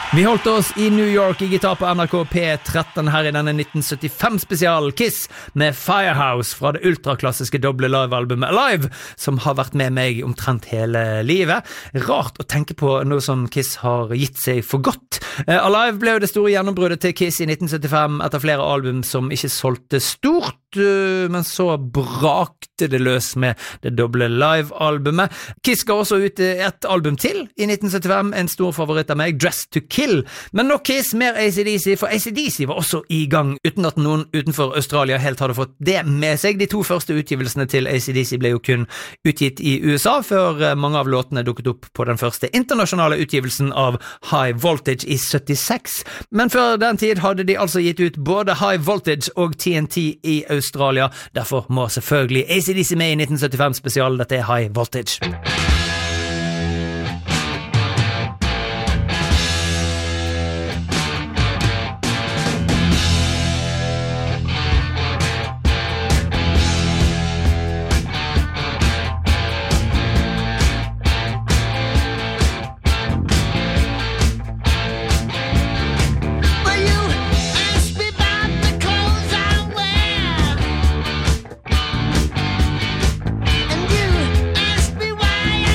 Vi holdt oss I New York I gitar på NRK P13 her I denne 1975 spesial Kiss med Firehouse fra det ultraklassiske doble live-albumet Alive, som har vært med meg omtrent hele livet. Rart å tenke på noe som Kiss har gitt seg for godt. Alive ble jo det store gjennombruddet til Kiss I 1975 etter flere album som ikke solgte stort, men så brakte det løs med det doble live-albumet. Kiss ga også ut et album til I 1975, en stor favoritt av meg, Dress to Kill. Men nok Kiss, mer AC/DC, for AC/DC var også I gang, uten at noen utenfor Australia helt hadde fått det med seg. De to første utgivelsene til AC/DC ble jo kun utgitt I USA, før mange av låtene dukket opp på den første internasjonale utgivelsen av High Voltage I 76. Men før den tid hadde de altså gitt ut både High Voltage og TNT I Australia. Derfor må selvfølgelig AC/DC med I 1975 spesial. Dette High Voltage. Why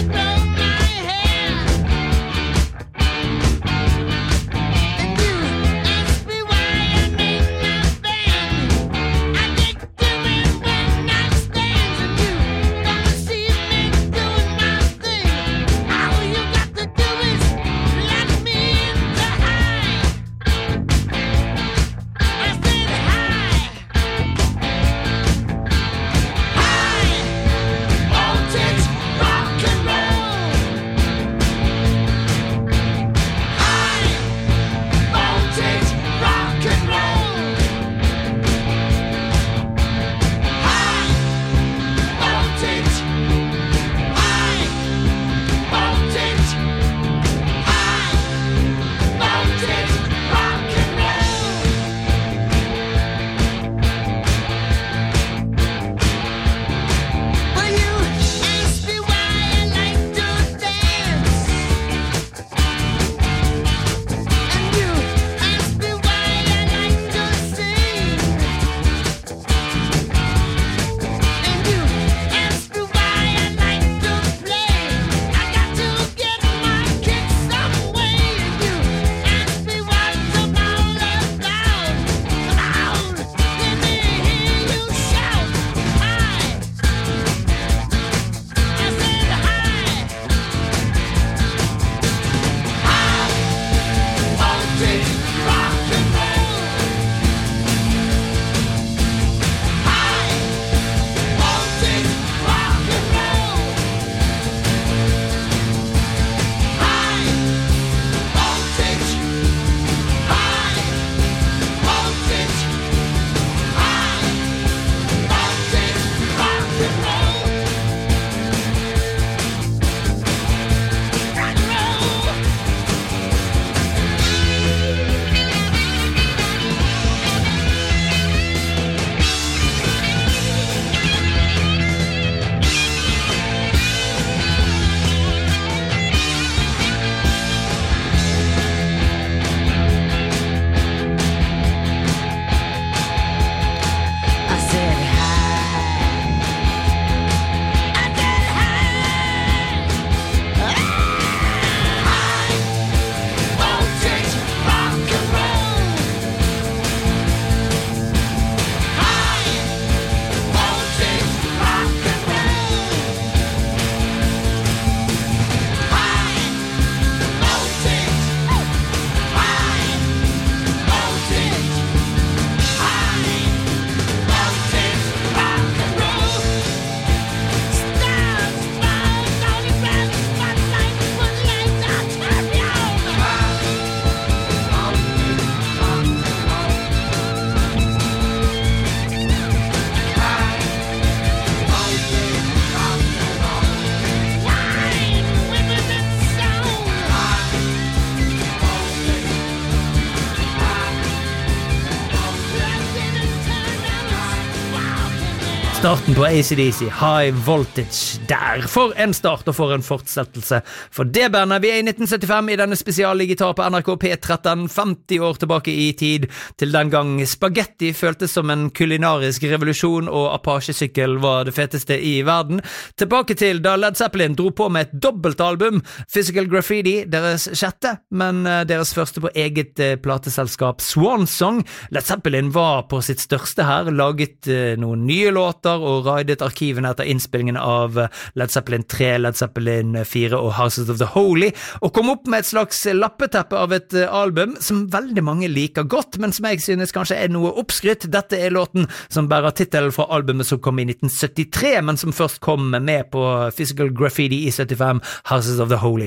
Starten på AC/DC, High Voltage der. For en start og for en fortsettelse. For det bandet, vi i 1975 i denne spesialgitar på NRK P13, 50 år tilbake i tid, til den gang spaghetti føltes som en kulinarisk revolusjon og Apache-sykkel var det feteste i verden. Tilbake til da Led Zeppelin dro på med et dobbeltalbum, Physical Graffiti, deres sjette, men deres første på eget plateselskap Swan Song. Led Zeppelin var på sitt største her, laget noen nye låter og raidet arkivene etter innspillingen av Led Zeppelin 3, Led Zeppelin 4 og Houses of the Holy, og kom opp med et slags lappeteppe av et album som veldig mange liker godt, men som jeg synes kanskje er noe oppskrytt. Dette er låten som bærer titelen fra albumet som kom i 1973, men som først kom med på Physical Graffiti i 75, Houses of the Holy.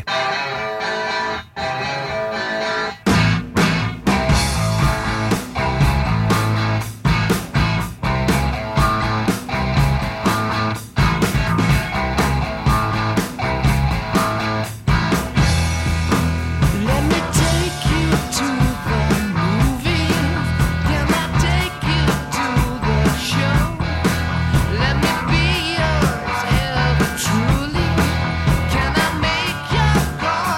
Truly, can I make your call?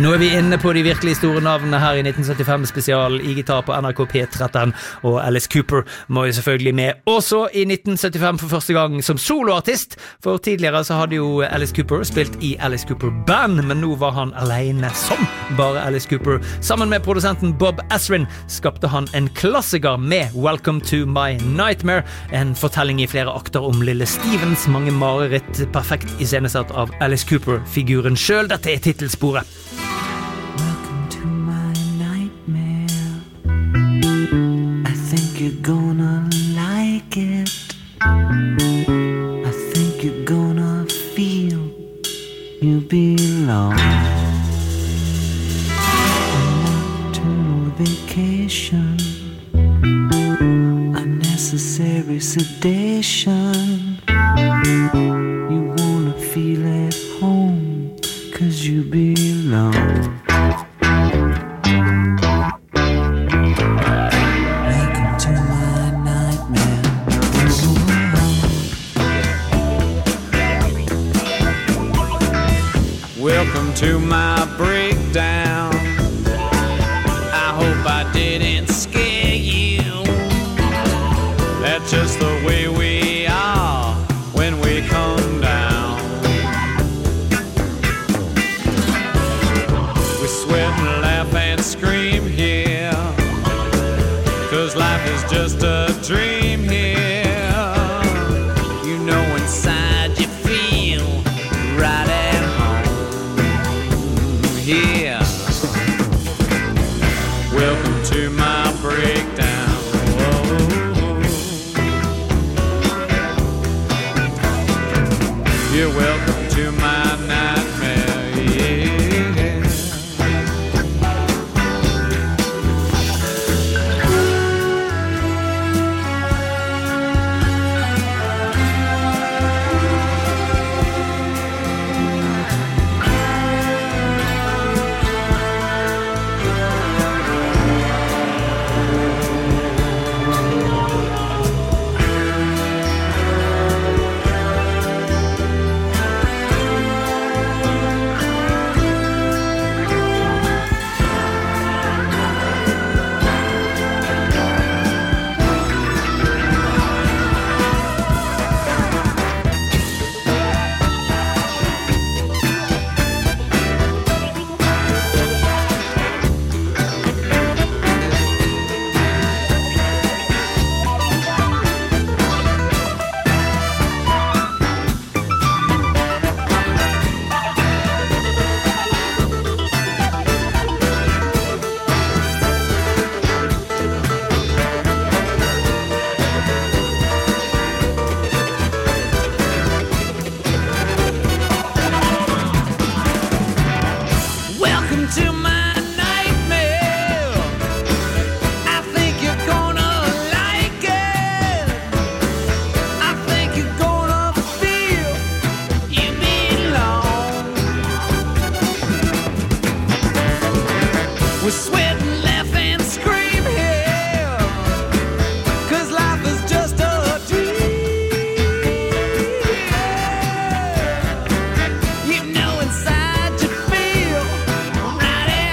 Nå vi inne på de virkelig store navnene her i 1975 spesial i gitar på NRK P13, og Alice Cooper må jo selvfølgelig med også i 1975 for første gang som soloartist, for tidligere så hadde jo Alice Cooper spilt i Alice Cooper Band, men nå var han alene som bare Alice Cooper. Sammen med produsenten Bob Ezrin skapte han en klassiker med Welcome to My Nightmare, en fortelling i flere akter om lille Stevens mange mareritt, perfekt iscenesatt av Alice Cooper-figuren selv. Dette titelsporet. Welcome to my nightmare. I think you're gonna like it. I think you're gonna feel you belong. A nocturnal vacation, unnecessary sedation. You wanna feel at home, 'cause you belong. Welcome to my nightmare. Welcome to my breakdown. I hope I didn't scare you. That's just the way we are when we come down. We sweat and laugh and scream here, 'cause life is just a dream here. You know inside you feel right at home here. Welcome to my breakdown. Whoa. You're welcome to my nightmare, yeah. You know inside you feel right at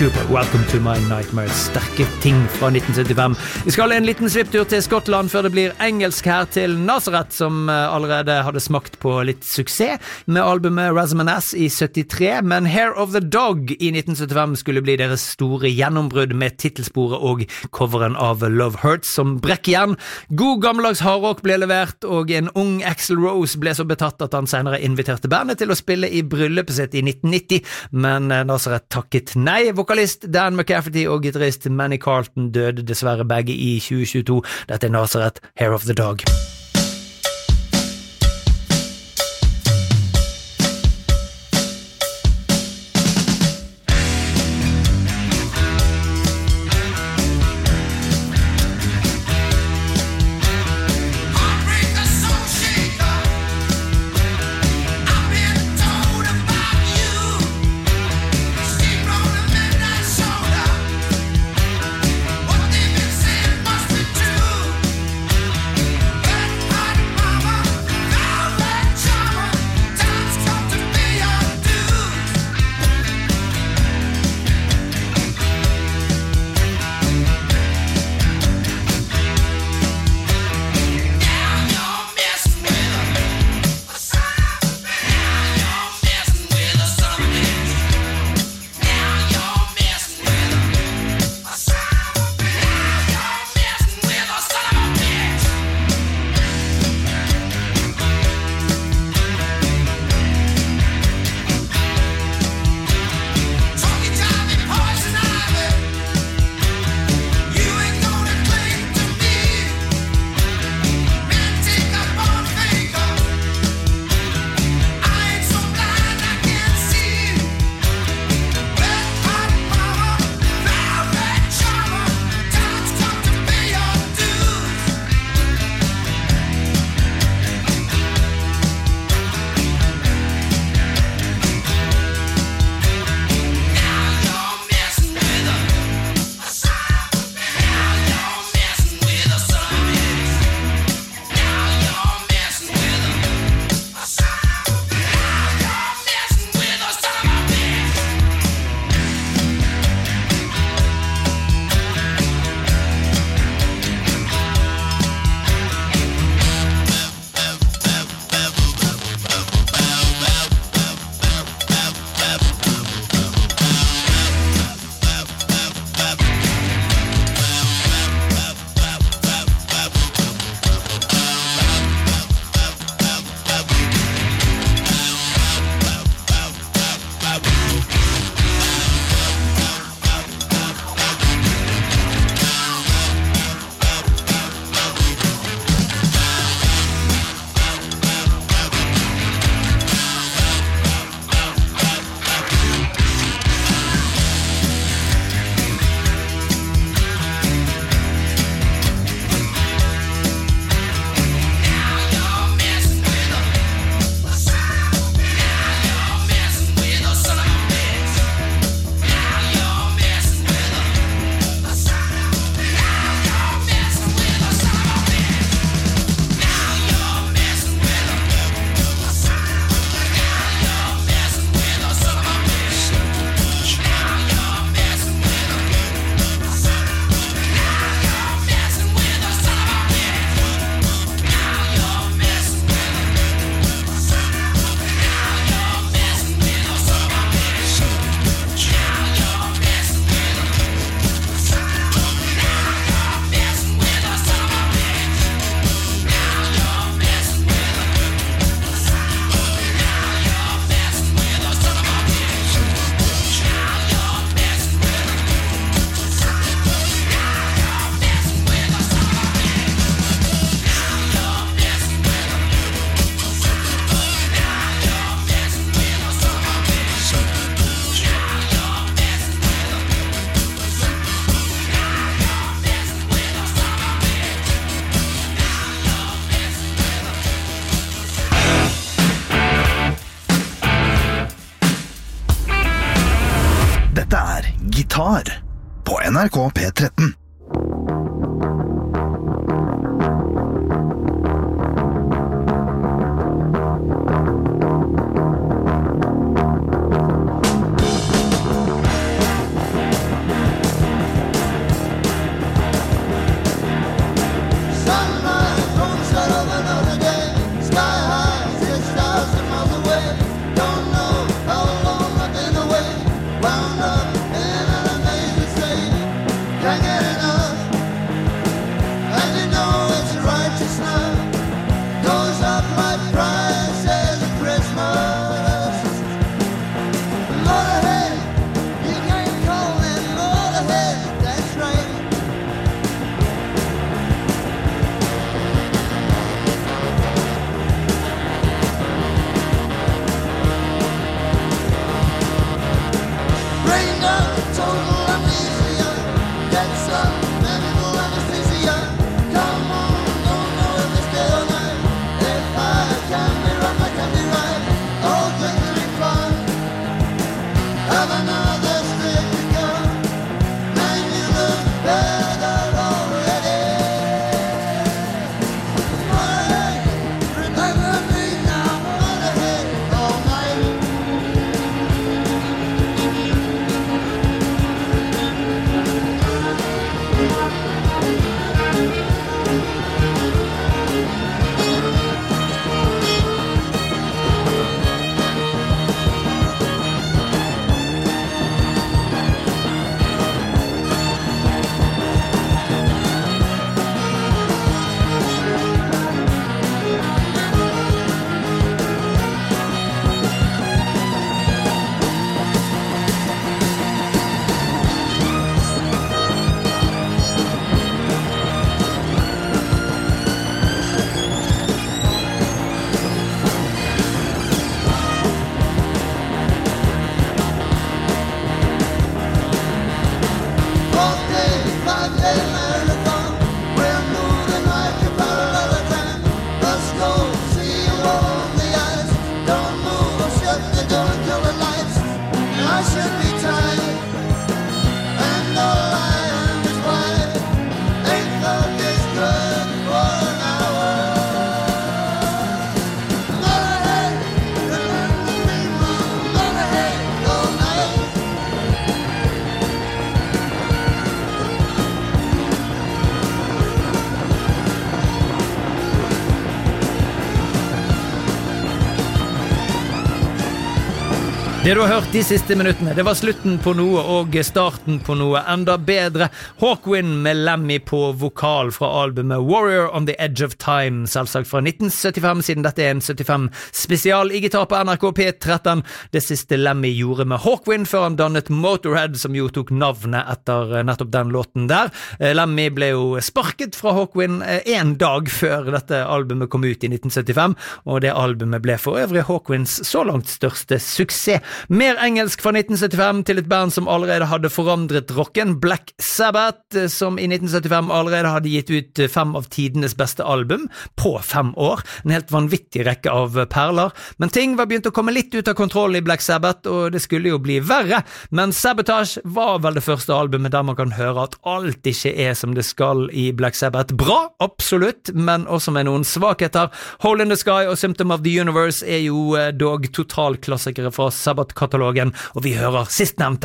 Cooper, Welcome to my nightmares. Sterke ting fra 1975. Vi skal en liten svipptur til Skottland før det blir engelsk her til Nazareth, som allerede hadde smakt på litt suksess med albumet Razzmanazz i 73, men Hair of the Dog i 1975 skulle bli deres store gjennombrudd med titelsporet og coveren av Love Hurts som brekkjern. God gammeldags hardrock ble levert, og en ung Axl Rose ble så betatt at han senere inviterte bandet til å spille i bryllupet sitt i 1990, men Nazareth takket nei. Vokalist Dan McCafferty og gitarist Manny Carlton døde dessverre begge i 2022. Dette Nazareth, Hair of the Dog. Gitar på NRK P13. Det du har hørt de siste minuttene, det var slutten på noe og starten på noe enda bedre. Hawkwind med Lemmy på vokal fra albumet Warrior on the Edge of Time, selvsagt fra 1975, siden dette er en 75 spesial i gitar på NRK P13. Det siste Lemmy gjorde med Hawkwind før han dannet Motorhead, som jo tok navnet etter nettopp den låten der. Lemmy ble jo sparket fra Hawkwind en dag før dette albumet kom ut i 1975, og det albumet ble for øvrig Hawkwinds så langt største suksess. Mer engelsk fra 1975 til et band som allerede hadde forandret rocken, Black Sabbath, som i 1975 allerede hadde gitt ut 5 av tidenes beste album på 5 år. En helt vanvittig rekke av perler. Men ting var begynt å komme litt ut av kontroll i Black Sabbath, og det skulle jo bli verre. Men Sabotage var vel det første albumet der man kan høre at alt ikke er som det skal i Black Sabbath. Bra, absolutt, men også med noen svakheter. Hole in the Sky og Symptom of the Universe er jo dog totalklassikere fra Sabbath-katalogen, og vi hører sistnevnte.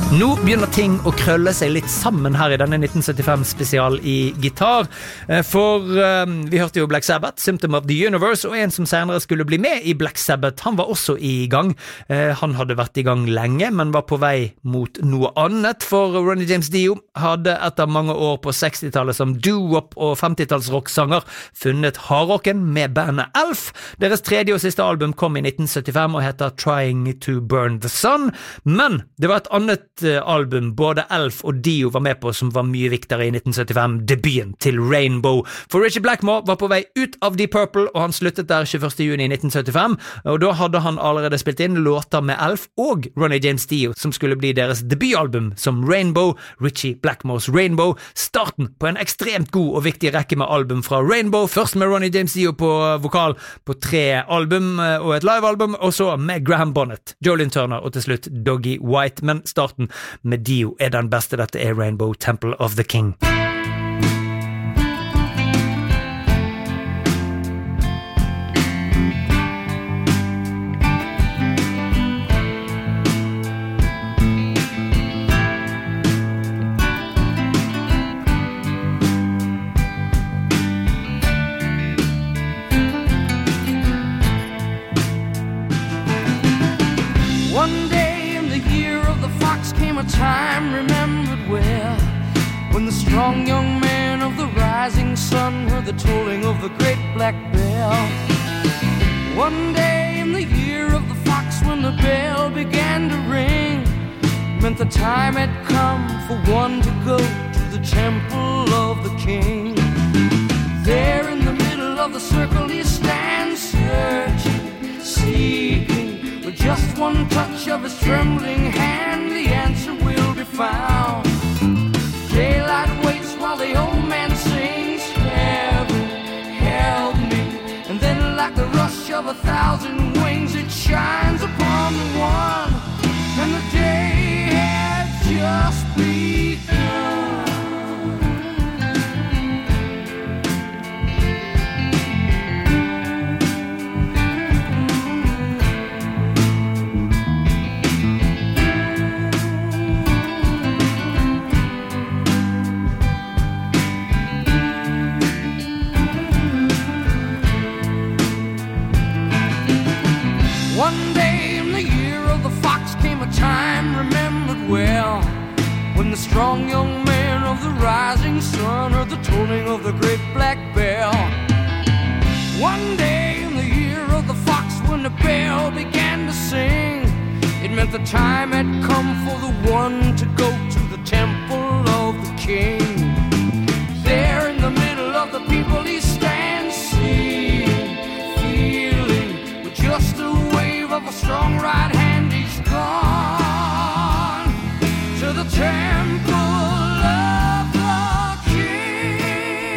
Nå begynner ting å krølle seg litt sammen her i denne 1975-spesial i gitar, for vi hørte jo Black Sabbath, Symptom of the Universe, og en som senere skulle bli med i Black Sabbath, han var også i gang. Han hadde vært i gang lenge, men var på vei mot noe annet, for Ronnie James Dio hadde etter mange år på 60-tallet som doo-wop og 50-talls rocksanger funnet hardrocken med bandet Elf. Deres tredje og siste album kom i 1975 og heter Trying to Burn the Sun, men det var et annet album både Elf og Dio var med på som var mye viktigere i 1975, debuten til Rainbow. For Ritchie Blackmore var på vei ut av Deep Purple, og han sluttet der 21. juni 1975, og da hadde han allerede spilt inn låter med Elf og Ronnie James Dio, som skulle bli deres debutalbum som Rainbow, Ritchie Blackmores Rainbow, starten på en ekstremt god og viktig rekke med album fra Rainbow, først med Ronnie James Dio på vokal på 3 album og et livealbum, og så med Graham Bonnet, Jolene Turner og til slutt Doggy White, men starten med Dio er den beste. Dette er Rainbow, Temple of the King. Time remembered well, when the strong young man of the rising sun heard the tolling of the great black bell. One day in the year of the fox, when the bell began to ring, meant the time had come for one to go to the temple of the king. There in the middle of the circle he stands, searching, seeking, with just one touch of his trembling hand, the answer will be found. Daylight waits while the old man sings, heaven, help me. And then like the rush of 1,000 wings, it shines upon the one, and the day had just begun. One day in the year of the fox came a time remembered well, when the strong young man of the rising sun heard the tolling of the great black bell. One day in the year of the fox, when the bell began to sing, it meant the time had come for the one to go to the temple of the king. There in the middle of the people he stands, seeing, feeling, with just a of a strong right hand, he's gone to the temple of the king.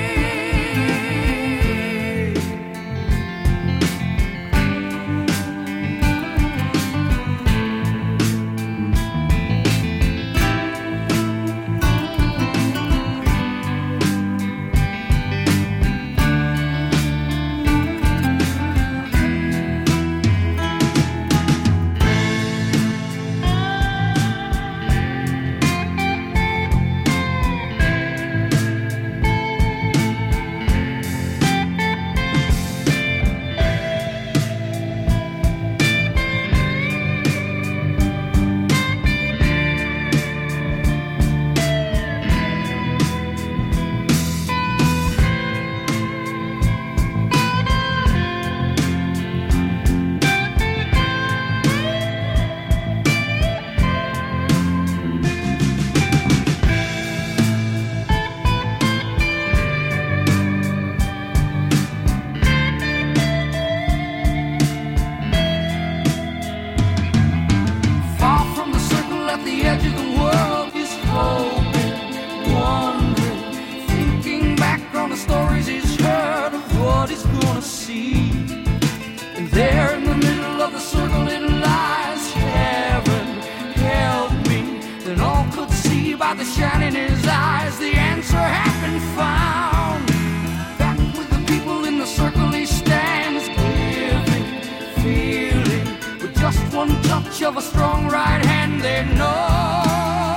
By the shine in his eyes, the answer had been found. Back with the people in the circle he stands, giving, feeling, with just one touch of a strong right hand, they know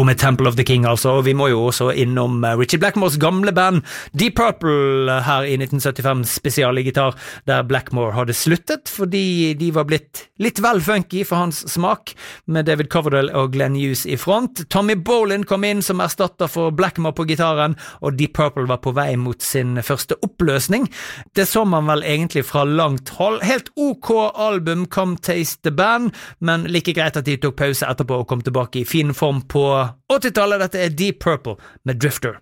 med Temple of the King altså, og vi må jo også innom Richie Blackmores gamle band Deep Purple her i 1975 spesial i gitar, der Blackmore hadde sluttet fordi de var blitt litt vel funky for hans smak, med David Coverdale og Glenn Hughes i front. Tommy Bolin kom inn som erstatter for Blackmore på gitaren, og Deep Purple var på vei mot sin første oppløsning. Det så man vel egentlig fra langt hold. Helt OK album, Come Taste the Band, men like greit at de tok pause etterpå og kom tilbake i fin form på 80-tallet. Dette er Deep Purple med Drifter.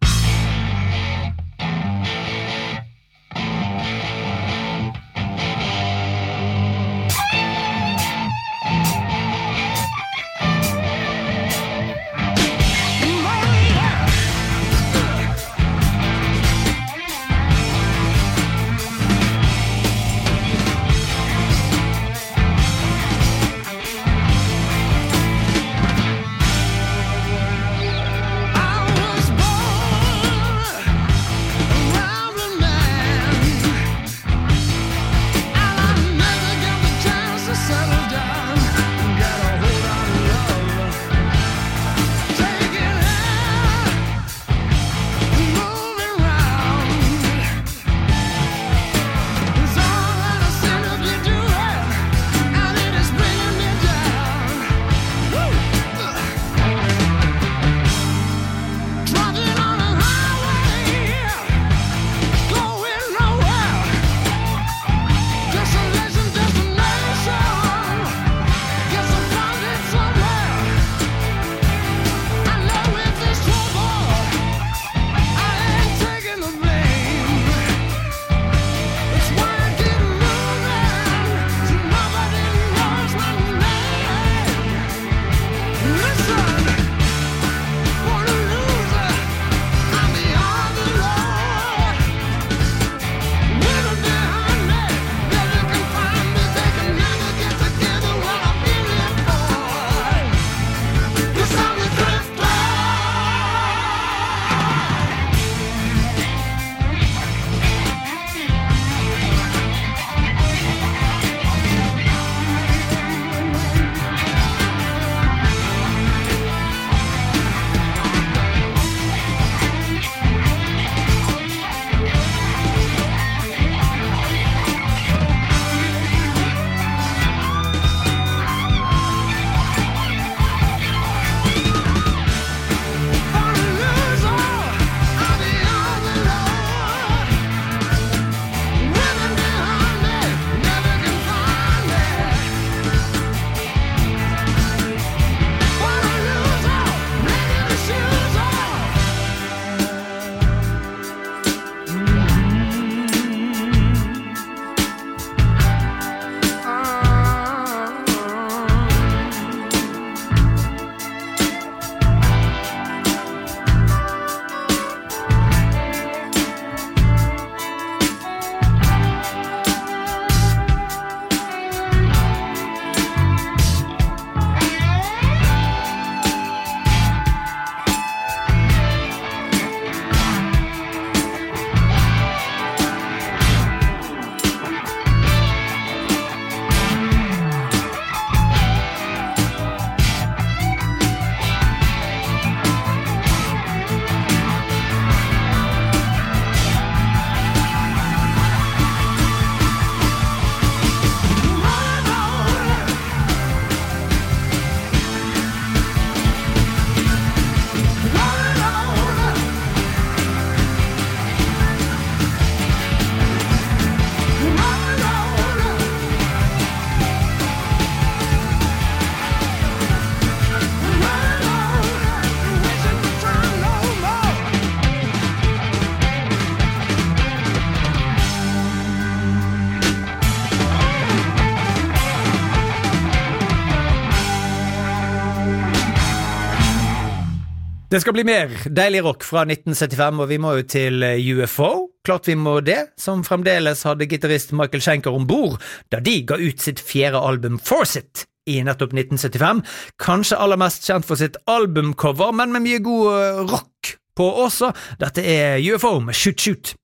Det skal bli mer deilig rock fra 1975, og vi må jo til UFO. Klart vi må det, som fremdeles hadde gitarist Michael Schenker ombord da de ga ut sitt 4. album Force It i nettopp 1975. Kanskje aller mest kjent for sitt albumcover, men med mye god rock på også. Dette er UFO med Shoot Shoot.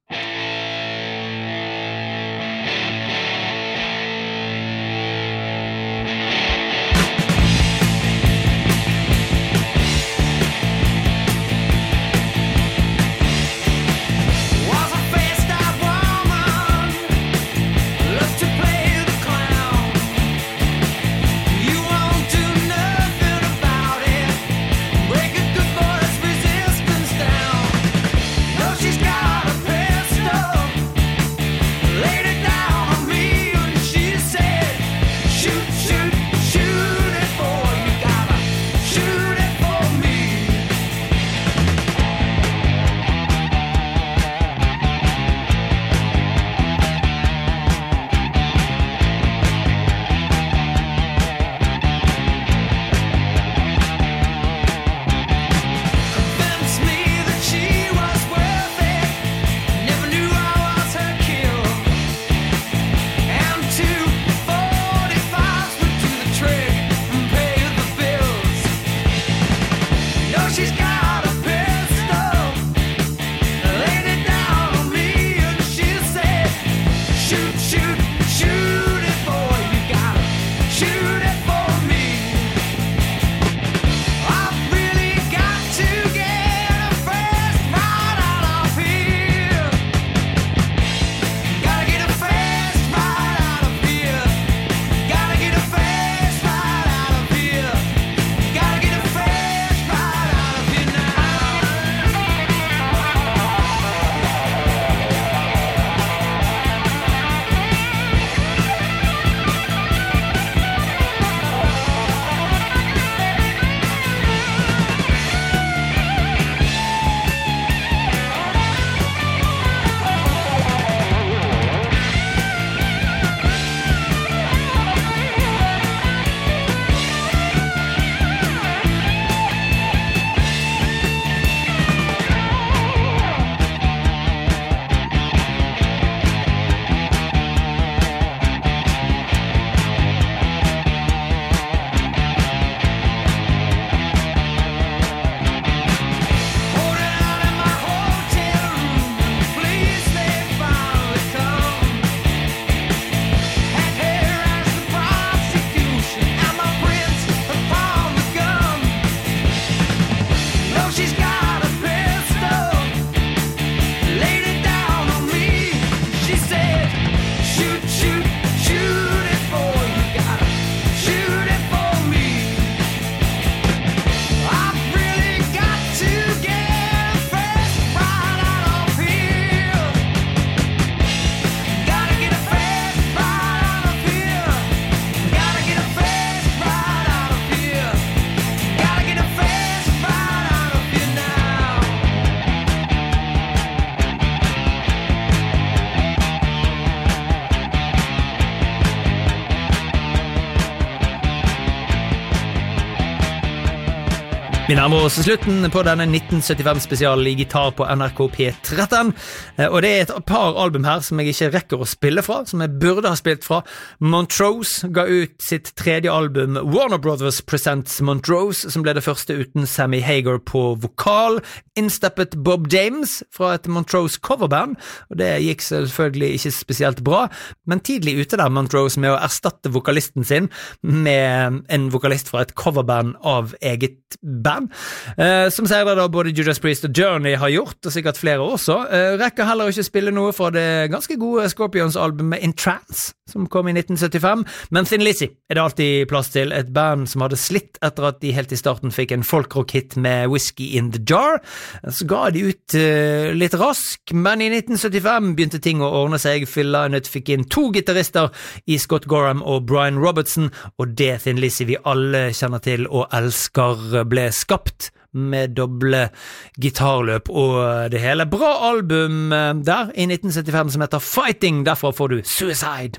Vi nærmer oss slutten på denne 1975-spesialen I gitar på NRK P13, og det et par album her som jeg ikke rekker å spille fra, som jeg burde ha spilt fra. Montrose ga ut sitt tredje album, Warner Brothers Presents Montrose, som ble det første uten Sammy Hagar på vokal. Innsteppet Bob James fra et Montrose coverband, og det gikk selvfølgelig ikke spesielt bra, men tidlig ute der Montrose med å erstatte vokalisten sin med en vokalist fra et coverband av eget band. Som sier da både Judas Priest og Journey har gjort, og sikkert flere også. Rekker heller ikke spille noe fra det ganske gode Scorpions-albumet In Trance, som kom I 1975, men Thin Lizzy det alltid plass til, et band som hadde slitt etter at de helt I starten fikk en folkrock-hit med Whiskey in the Jar. Så ga de ut litt rask, men I 1975 begynte ting å ordne seg. Phil Lynott fikk inn 2 gitarister I Scott Gorham og Brian Robertson, og det Thin Lizzy vi alle kjenner til og elsker ble skapt med doble gitarløp og det hele. Bra album der I 1975 som heter Fighting, derfra får du Suicide.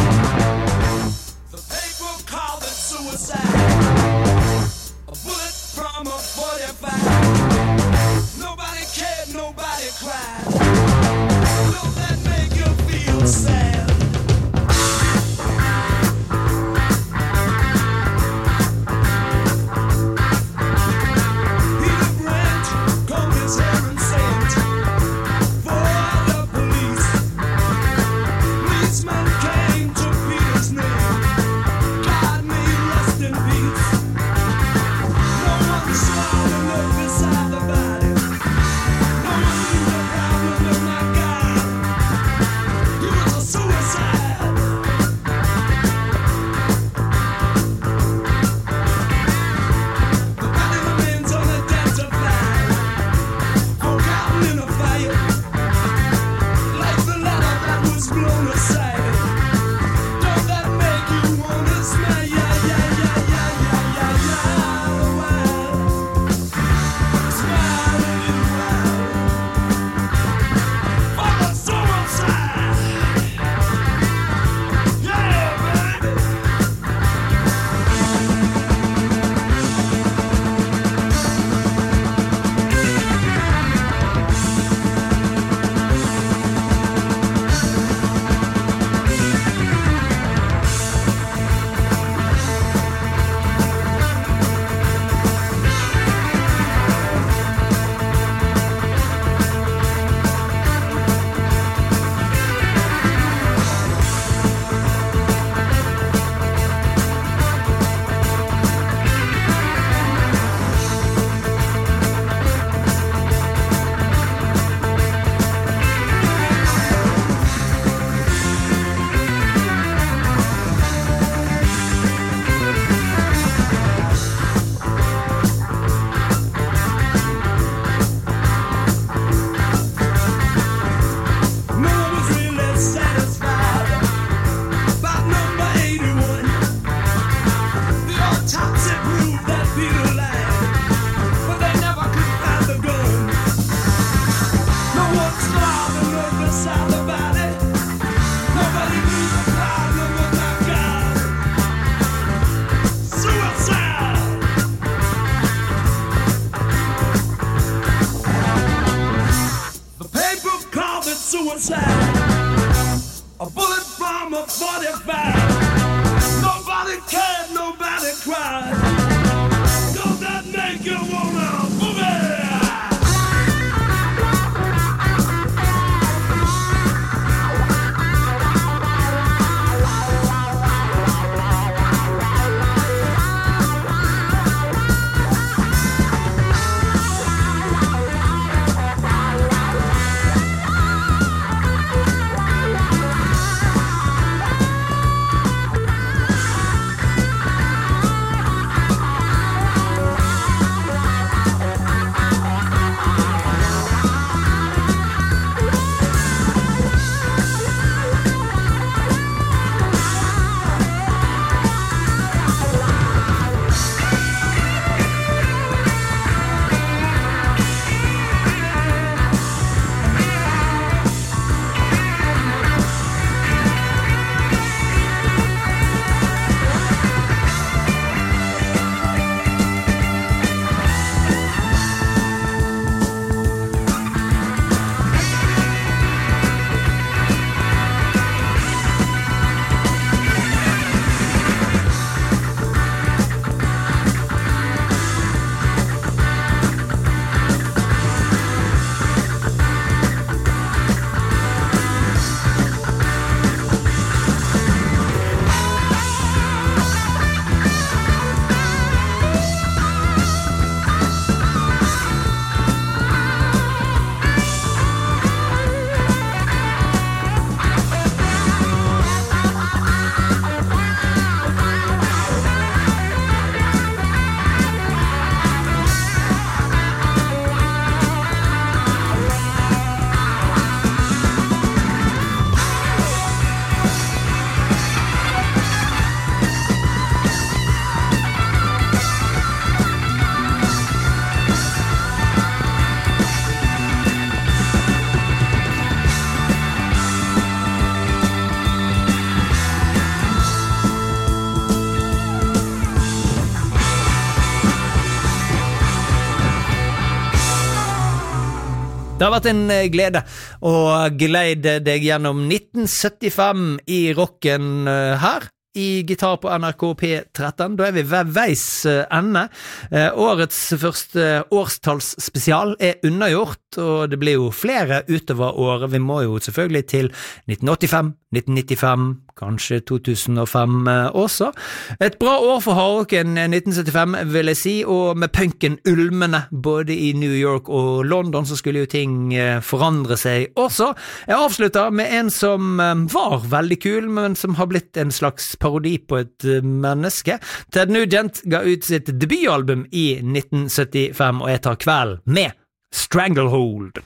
The people called it suicide. A bullet from a 45. Nobody cared, nobody cried. Don't that make you feel sad? A bullet from a 45. Nobody cared, nobody cried. Don't that make you wanna move it? Det har vært en glede å geleide deg gjennom 1975 i rocken her i Gitar på NRK P13. Da vi ved veis ende. Årets første årstallsspesial unnagjort, og det blir jo flere utover året. Vi må jo selvfølgelig til 1985, 1995, kanskje 2005 også. Et bra år for hardrocken 1975 vil jeg si, og med punken ulmende både i New York og London så skulle jo ting forandre seg også. Jeg avslutter med en som var veldig kul, men som har blitt en slags parodi på et menneske. Ted Nugent ga ut sitt debutalbum i 1975, og jeg tar kveld med Stranglehold.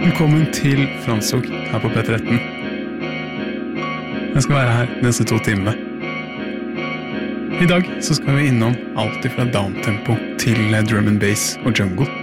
Velkommen til Franskog her på P13. Jeg skal være her de neste 2 timene. I dag så skal vi innom alt fra downtempo til drum and bass og jungle.